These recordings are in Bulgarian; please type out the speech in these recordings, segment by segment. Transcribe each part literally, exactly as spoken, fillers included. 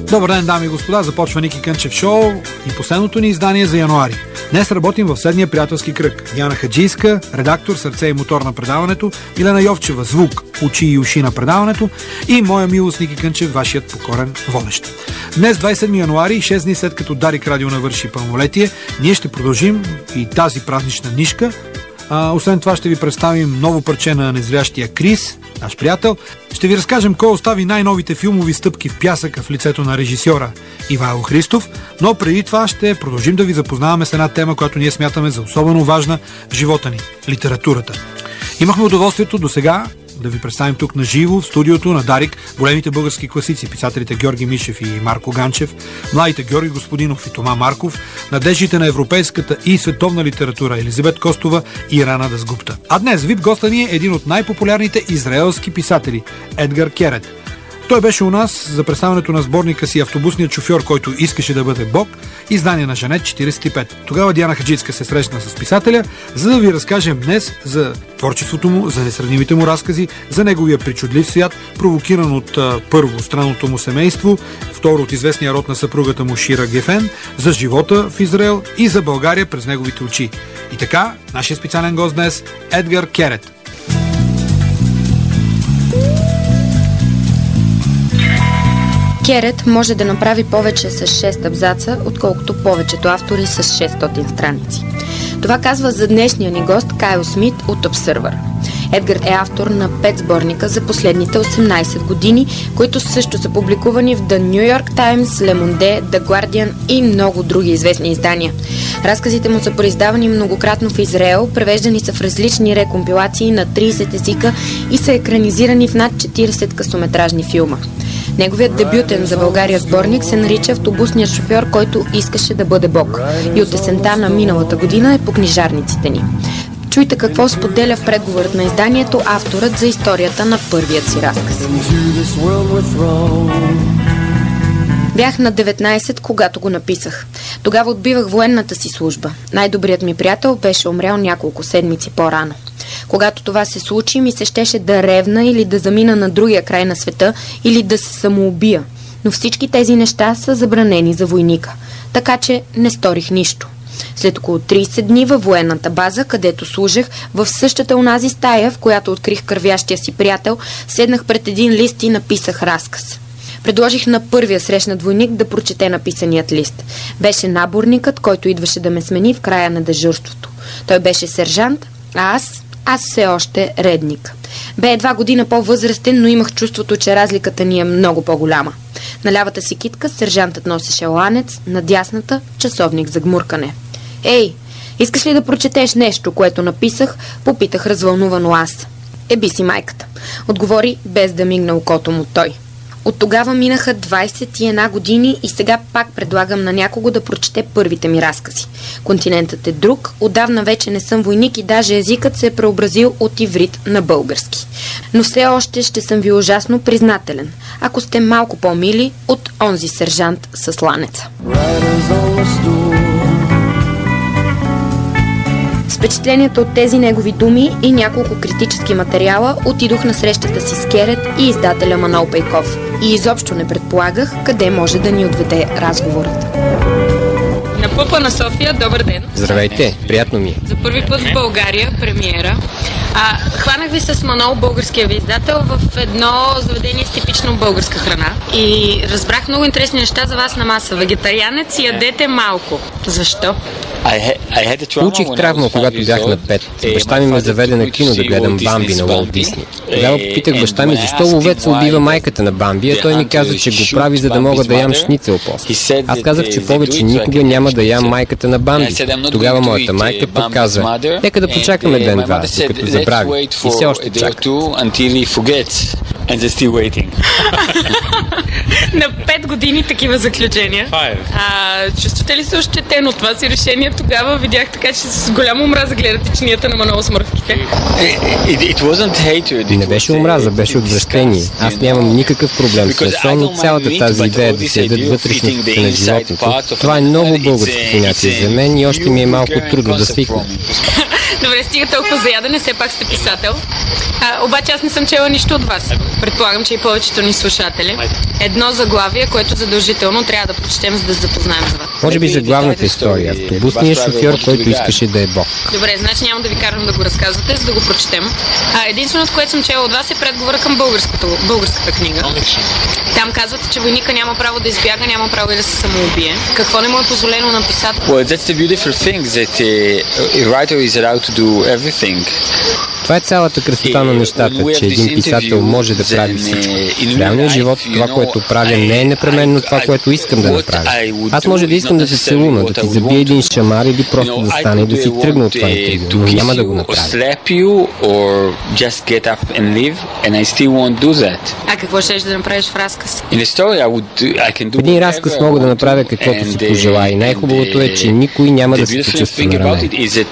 Добър ден, дами и господа, започва Ники Кънчев шоу и последното ни издание за януари. Днес работим в следния приятелски кръг. Яна Хаджийска, редактор, сърце и мотор на предаването, Милена Йовчева, звук, очи и уши на предаването и моя милост Ники Кънчев, вашият покорен водещ. Днес, двадесет и седми януари, шест дни след като Дарик Радио навърши пълнолетие, ние ще продължим и тази празнична нишка. А, освен това ще ви представим ново парче на незрящия Крис, наш приятел. Ще ви разкажем кой остави най-новите филмови стъпки в пясъка в лицето на режисьора Ивайло Христов, но преди това ще продължим да ви запознаваме с една тема, която ние смятаме за особено важна в живота ни – литературата. Имахме удоволствието до сега да ви представим тук на живо в студиото на Дарик големите български класици, писателите Георги Мишев и Марко Ганчев, младите Георги Господинов и Тома Марков, надеждите на европейската и световна литература Елизабет Костова и Рана Дасгупта. А днес вип госта ни е един от най-популярните израелски писатели – Едгар Керет. Той беше у нас за представянето на сборника си "Автобусният шофьор, който искаше да бъде Бог", издание на Жанет четиридесет и пет. Тогава Диана Хаджийска се срещна с писателя, за да ви разкажем днес за творчеството му, за несравнимите му разкази, за неговия причудлив свят, провокиран от първо странното му семейство, второ от известния род на съпругата му Шира Гефен, за живота в Израел и за България през неговите очи. И така, нашия специален гост днес – Едгар Керет. Керет може да направи повече с шест абзаца, отколкото повечето автори с шестстотин страници. Това казва за днешния ни гост Кайл Смит от Observer. Едгар е автор на пет сборника за последните осемнадесет години, които също са публикувани в The New York Times, Le Monde, The Guardian и много други известни издания. Разказите му са произдавани многократно в Израел, превеждани са в различни рекомпилации на тридесет езика и са екранизирани в над четиридесет късометражни филма. Неговият дебютен за България сборник се нарича "Автобусният шофьор, който искаше да бъде Бог" и от есента на миналата година е по книжарниците ни. Чуйте какво споделя в предговорът на изданието авторът за историята на първият си разказ. Бях на деветнадесет, когато го написах. Тогава отбивах военната си служба. Най-добрият ми приятел беше умрял няколко седмици по-рано. Когато това се случи, ми се щеше да ревна или да замина на другия край на света, или да се самоубия. Но всички тези неща са забранени за войника. Така че не сторих нищо. След около тридесет дни във военната база, където служех, в същата онази стая, в която открих кървящия си приятел, седнах пред един лист и написах разказ. Предложих на първия срещнат войник да прочете написаният лист. Беше наборникът, който идваше да ме смени в края на дежурството. Той беше сержант, а аз... Аз все още редник. Бе едва година по-възрастен, но имах чувството, че разликата ни е много по-голяма. На лявата си китка сержантът носеше ланец, на дясната часовник за гмуркане. "Ей, искаш ли да прочетеш нещо, което написах?" попитах развълнувано аз. "Еби си майката", отговори без да мигна окото му той. От тогава минаха двадесет и една години и сега пак предлагам на някого да прочете първите ми разкази. Континентът е друг, отдавна вече не съм войник и даже езикът се е преобразил от иврит на български. Но все още ще съм ви ужасно признателен, ако сте малко по-мили от онзи сержант с ланеца. С впечатленията от тези негови думи и няколко критически материала отидох на срещата си с Керет и издателя Манол Пейков. И изобщо не предполагах къде може да ни отведе разговорът. На ПП на София, добър ден. Здравейте, приятно ми е. За първи път в България, премиера. А, хванах ви с Манол, българския ви издател, в едно заведение с типично българска храна. И разбрах много интересни неща за вас на маса. Вегетарианец и ядете малко. Защо? Получих травма, когато бях на пет. Баща ми ме заведе на кино да гледам Бамби на Уолт Дисни. Тогава попитах баща ми защо ловеца убива майката на Бамби, а той ми каза, че го прави, за да мога да ям шницел после. Аз казах, че повече никога няма да ям майката на Бамби. Тогава моята майка пък каза: "Нека да почакаме ден-два, докато забрави." И все още чака. На пет години такива заключения. А, чувствате ли се ощетен от това си решение? Тогава видях така, че с голяма омраза гледате чинията на Манол с мървките. Не беше омраза, беше отвращение. Аз нямам никакъв проблем с месо, но цялата тази идея да се ядат вътрешностите на животното, това е ново българско понятие за мен и още ми е малко трудно да свикна. Добре, стига толкова за ядене, все пак сте писател. А, обаче аз не съм чела нищо от вас. Предполагам, че и повечето ни слушатели. Едно заглавие, което задължително трябва да прочетем, за да се запознаем с вас. Може би за главната история. Автобусният шофьор, който искаше да е Бог. Добре, значи няма да ви карам да го разказвате, за да го прочетем. А, единственото, което съм чела от вас, е предговора към българската книга. Там казвате, че войника няма право да избяга, няма право и да се самоубие. Какво не му е позволено на писател? Well, that's the beautiful thing that uh, a writer is allowed to do everything. Това е цялата красота на нещата, че един писател може да прави всичко. В реалния живот това, което правя, не е непременно това, което искам да направя. Аз може да искам да те целуна, да ти забия един шамар или просто да стане и да си тръгна от това интервю, но няма да го направя. А какво ще да направиш в разказ? В един разказ мога да направя каквото си пожелая и най-хубавото е, че никой няма да се почувства на рамен.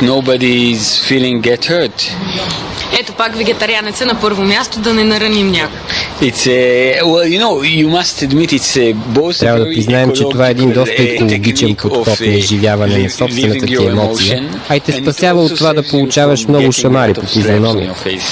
Ето пак вегетарианеца на първо място, да не нараним някой. Трябва да признаем, че това е един доста екологичен подход на изживяване на собствената ти емоция, а и те спасява от това да получаваш много шамари по физиономия.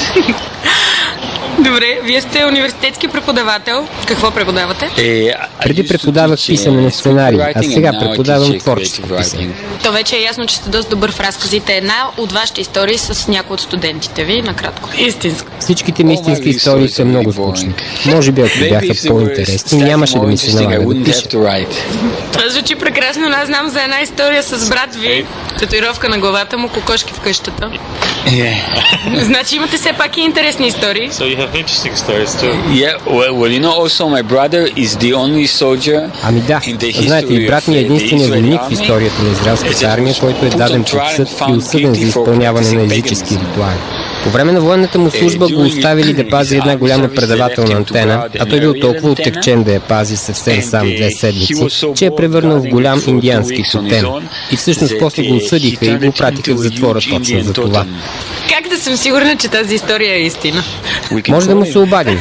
Добре, вие сте университетски преподавател. Какво преподавате? Преди преподавах писане на сценарий, а сега преподавам творческо писане. То вече е ясно, че сте доста добър в разказите. Една от вашите истории с някои от студентите ви, накратко. Истинско. Всичките ми истински истории са много скучни. Може би, ако бяха по-интересни, нямаше да ми се налага да пиша. Това звучи прекрасно, но аз знам за една история с брат ви. Татуировка на главата му, кокошки в къщата. Значи имате все пак и интересни истории. Interesting stories too. Yeah, well, well, you know, also my brother is the only soldier. Ами да, знаете ли, брат ми е единственият войник в историята на израелската армия, който е даден под съд и осъден за изпълняване на езически ритуали. По време на военната му служба го оставили да пази една голяма предавателна антена, а той бил толкова оттекчен да я пази съвсем сам две седмици, че е превърнал в голям индиански тотем. И всъщност после го осъдиха и го пратиха в затвора точно за това. Как да съм сигурна, че тази история е истина? Може да му се обадим.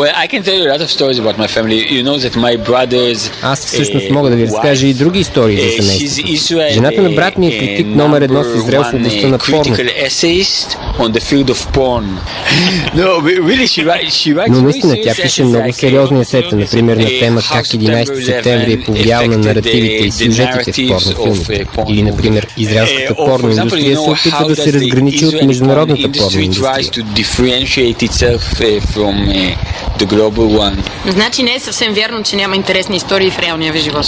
Аз всъщност мога да ви разкажа и други истории за семейството. Жената на брат ми е критик номер едно в Израел в областта на порното. Но наистина тя пише много сериозни есета, например на тема как единайсети септември е повлиял на наративите и сюжетите в порнофилмите. Или, например, израелската порноиндустрия се опитва да се разграничи от международната порноиндустрия. Значи не е съвсем вярно, че няма интересни истории в реалния ви живот.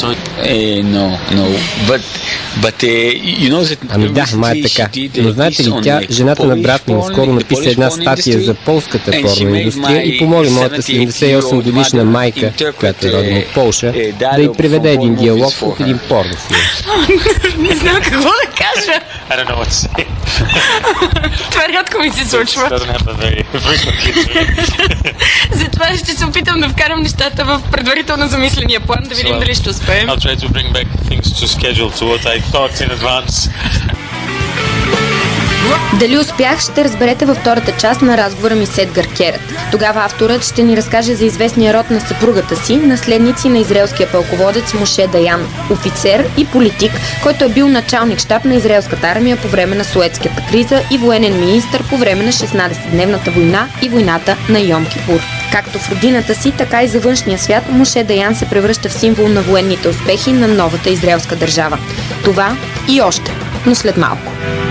Ами да, ма е така. Но знаете ли, тя, жената на брат ми, скоро написа една статия за полската порноиндустрия и помоли моята седемдесет и осем годишна майка, която е родена от Полша, да й преведе един диалог от един порнофилм. Не знам какво да кажа. Това рядко ми се случва. Затова ще се опитам да вкарам нещата в предварително замисления план, да видим дали ще успеем. Дали успях, ще разберете във втората част на разговора ми с Едгар Керат. Тогава авторът ще ни разкаже за известния род на съпругата си, наследници на израелския пълководец Моше Даян, офицер и политик, който е бил началник щаб на израелската армия по време на Суетската криза и военен министър по време на шестнайсетдневната война и войната на Йом Кипур. Както в родината си, така и за външния свят, Моше Даян се превръща в символ на военните успехи на новата израелска държава. Това и още, но след малко.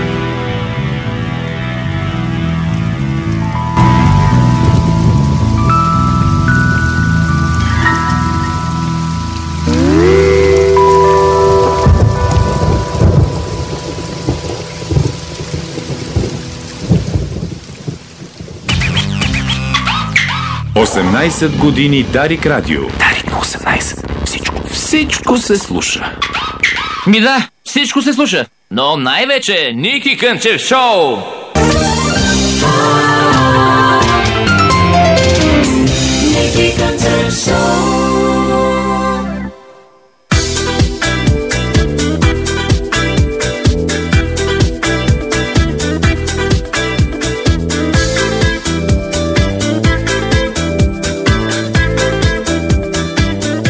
осемнайсет години Дарик Радио. Дарик на осемнайсет. Всичко, всичко се слуша. Ми да, всичко се слуша, но най-вече Ники Кънчев Шоу! Ники Кънчев Шоу!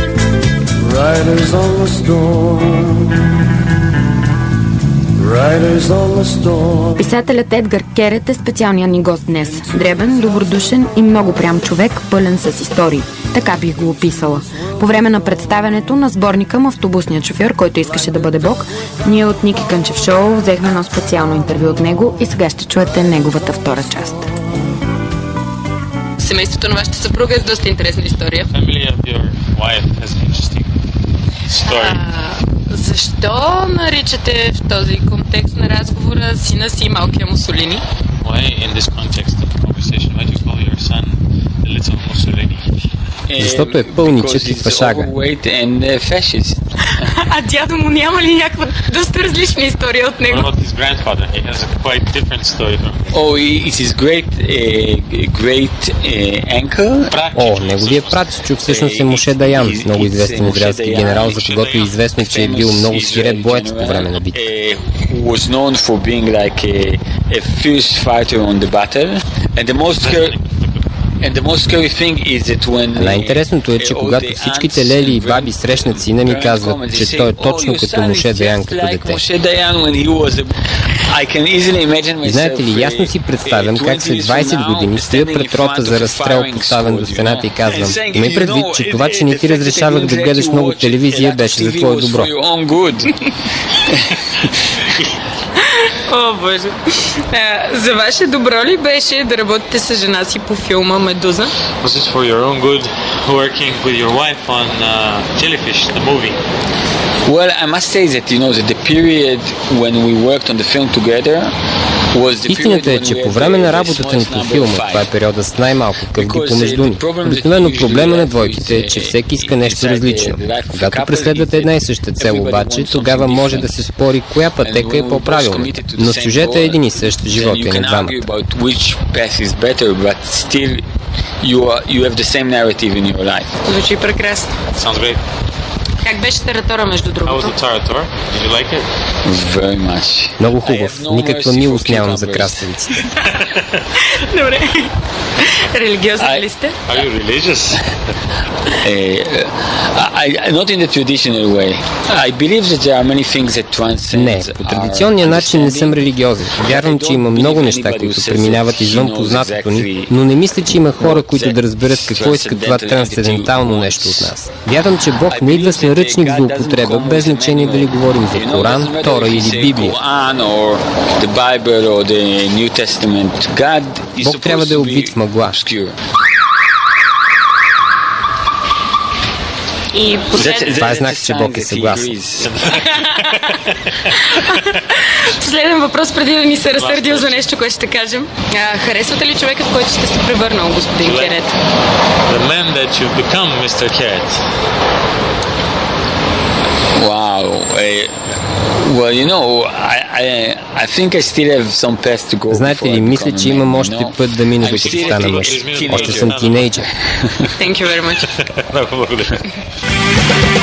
Riders on the storm, riders Писателят Едгар Керет е специалният ни гост днес. Дребен, добродушен и много прям човек, пълен с истории. Така бих го описала. По време на представянето на сборника му "Автобусният шофьор, който искаше да бъде Бог", ние от Ники Кънчев Шоу взехме едно специално интервю от него и сега ще чуете неговата втора част. Семейството на вашата съпруга е с доста интересна история. А, защо наричате в този контекст на разговора сина си малкия Мусолини? Защото е пълничък и фашага. А дядо му няма ли някаква доста различна история от него? О, неговият пратичо всъщност е Моше Даян, много известен израелски генерал, за когото е известно, че е бил много свиреп боец по време на битка. Най-интересното е, че когато всичките лели и баби срещнат сина ми, казват, че той е точно като Моше Даян като дете. И знаете ли, ясно си представям как след двайсет години стоя пред рота за разстрел, поставен до стената, и казвам: имай предвид, че това, че не ти разрешавах да гледаш много телевизия, беше за твое добро. О, Боже. А, за ваше добро ли беше да работите с жена си по филма "Медуза"? Was this for your own good, working with your wife on uh, Jellyfish, the movie? Well, I must say that, you know, that the period when we worked on the film together. Истината е, че по време на работата ни по филма, това е периода с най-малко къвги помежду ни. Обикновено проблема на двойките е, че всеки иска нещо различно. Когато преследвате една и съща цел обаче, тогава може да се спори коя пътека е по-правилна. Но сюжетът е един и същ, живота е на двамата. Звучи прекрасно. Как беше Таратора, между другото? Много хубав. Никаква милост нямам за краставиците. Добре. Религиозни ли сте? Are you religious? Not in the traditional way. I believe that there are many things that transcend. Не, по традиционния начин не съм религиозен. Вярвам, че има много неща, които преминават извън познатото ни, но не мисля, че има хора, които да разберат какво иска това трансцендентално нещо от нас. Вярвам, че Бог не идва с наръчник за употреба, без значение дали говорим за Коран, Тора или Библия. Бог трябва да е обвит в мъгла. И послед... Това е знак, че Бог е съгласен. Последен въпрос, преди да ни се разсърдил за нещо, което ще кажем. А, харесвате ли човекът, в който сте се превърнал, господин Керет? The man that you've become, мистер Керет. Wow. Uh, well, you know, I, I, I think I still have some path to go. Знаете ли, мисля, че имам още път да мина, докато стана мъж. Още съм тинейджър. Thank you very much. Много благодаря.